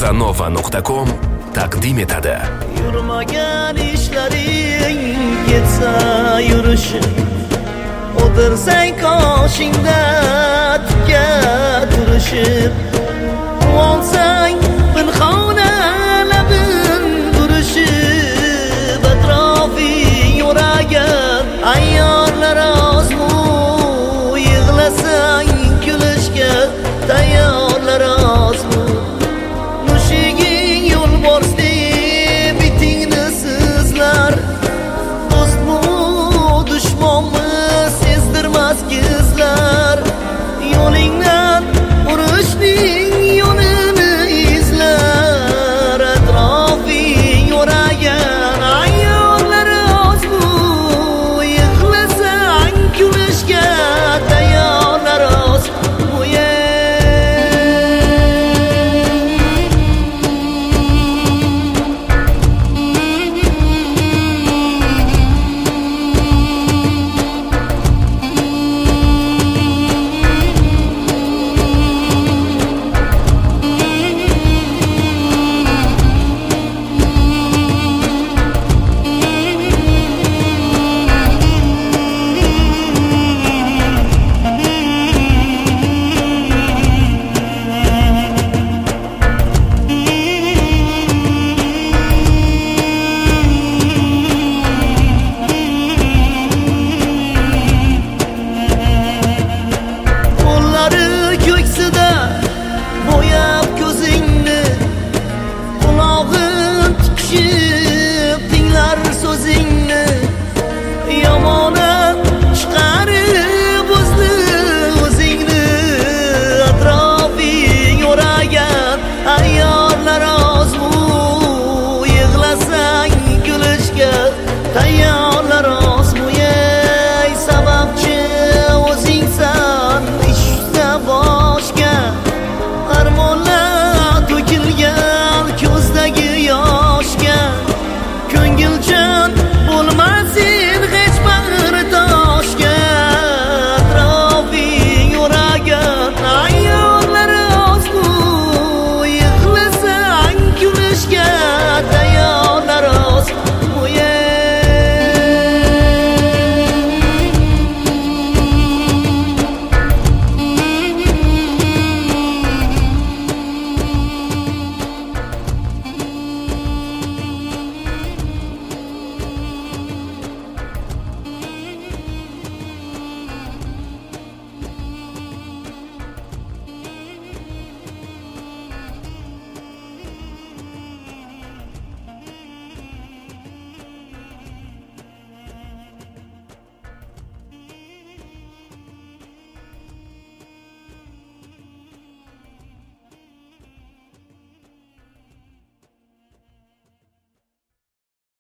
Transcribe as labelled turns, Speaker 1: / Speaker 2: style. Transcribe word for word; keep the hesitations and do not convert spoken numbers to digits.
Speaker 1: kazanova nuqta com taqdim etadi.
Speaker 2: Yurmagan ishlaring ketsa yurishim, o'tirsang qoshingda tikka turishib, quvonsang pinhona labin turishib, atrofing yo'ragan ayyorlar ozmu, yig'lasang kulishga tayyorlar ozmu. Mushiging yo'lbors deb bitingni sizlar, do'stmu dushmonmi sezdirmas gizlar. Yo'lingdan urishning yo'lini izlar, atrofing yo'ragan ayyorlar ozmu, yig'lasang kulishga tayyorlar ozmu. Bo'yab ko'zingni, qulog'in tikishib